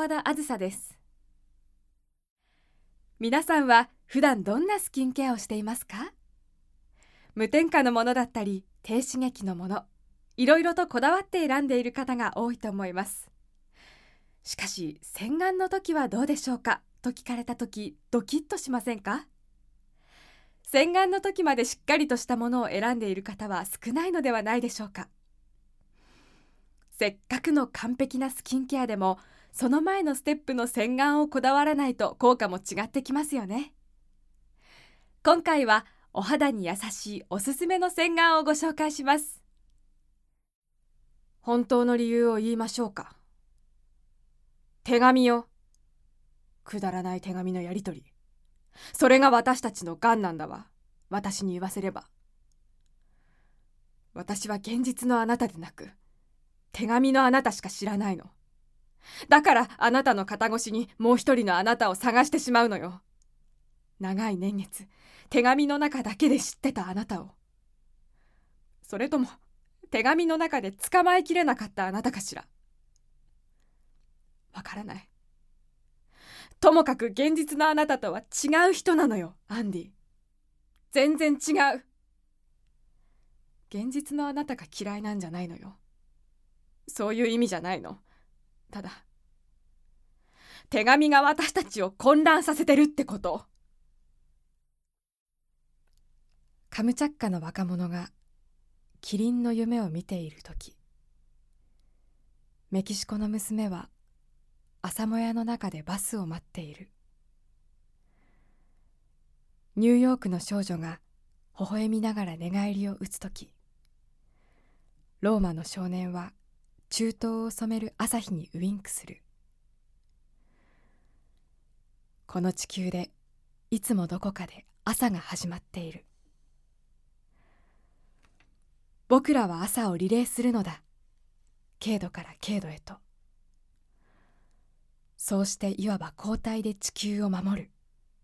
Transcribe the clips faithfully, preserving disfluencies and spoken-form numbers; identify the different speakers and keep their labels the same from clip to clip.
Speaker 1: 澤田あずさです。皆さんは普段どんなスキンケアをしていますか？無添加のものだったり低刺激のもの、いろいろとこだわって選んでいる方が多いと思います。しかし洗顔の時はどうでしょうかと聞かれた時、ドキッとしませんか？洗顔の時までしっかりとしたものを選んでいる方は少ないのではないでしょうか。せっかくの完璧なスキンケアでも、その前のステップの洗顔をこだわらないと効果も違ってきますよね。今回はお肌に優しいおすすめの洗顔をご紹介します。本当の理由を言いましょうか。手紙よ。くだらない手紙のやり取り。それが私たちの癌なんだわ。私に言わせれば。私は現実のあなたでなく、手紙のあなたしか知らないの。だからあなたの肩越しにもう一人のあなたを探してしまうのよ。長い年月、手紙の中だけで知ってたあなたを。それとも手紙の中で捕まえきれなかったあなたかしら。わからない。ともかく現実のあなたとは違う人なのよ、アンディ。全然違う。現実のあなたが嫌いなんじゃないのよ。そういう意味じゃないの。ただ、手紙が私たちを混乱させてるってこと。カムチャッカの若者がキリンの夢を見ているとき、メキシコの娘は朝もやの中でバスを待っている。ニューヨークの少女が微笑みながら寝返りを打つとき、ローマの少年は中東を染める朝日にウインクする。この地球でいつもどこかで朝が始まっている。僕らは朝をリレーするのだ。経度から経度へと。そうしていわば交代で地球を守る。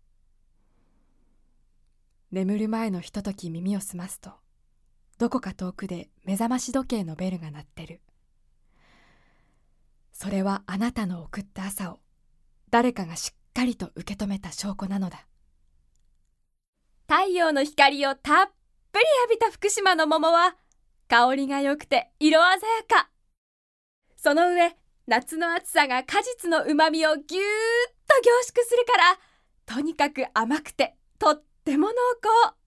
Speaker 1: 眠る前のひととき耳を澄ますと、どこか遠くで目覚まし時計のベルが鳴ってる。それはあなたの送った朝を誰かがしっかりと受け止めた証拠なのだ。太陽の光をたっぷり浴びた福島の桃は香りが良くて色鮮やか。その上、夏の暑さが果実のうまみをぎゅーっと凝縮するから、とにかく甘くてとっても濃厚。